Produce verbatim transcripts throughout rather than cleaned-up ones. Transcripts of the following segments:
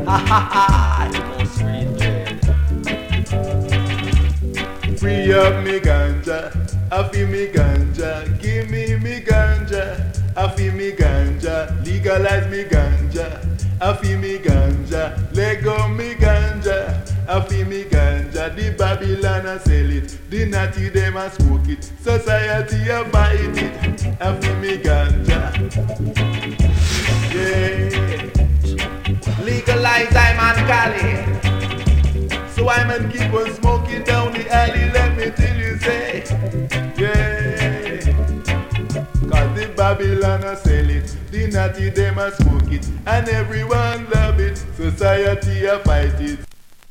You know sweet dread. Free up me ganja, I feel me ganja. Give me me ganja, I feel me ganja. Legalize me ganja, I feel me ganja. Let go me ganja, I feel me ganja. The Babylon a sell it, the natty them a smoke it. Society a buy it, I feel me ganja. Yeah. Legalize I'm on Cali. So I man keep on smoking down the alley, let me tell you say, yeah. Cause the Babylon a sell it, the natty them a smoke it, and everyone love it, society a fight it.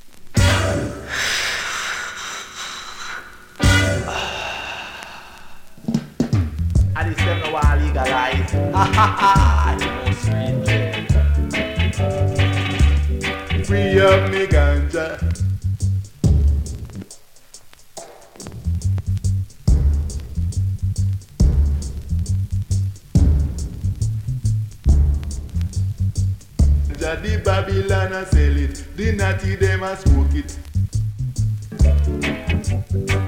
And it's them no want legalize. You know sweet dread. Free up me ganja. The Babylon a sell it, the natty them a smoke it.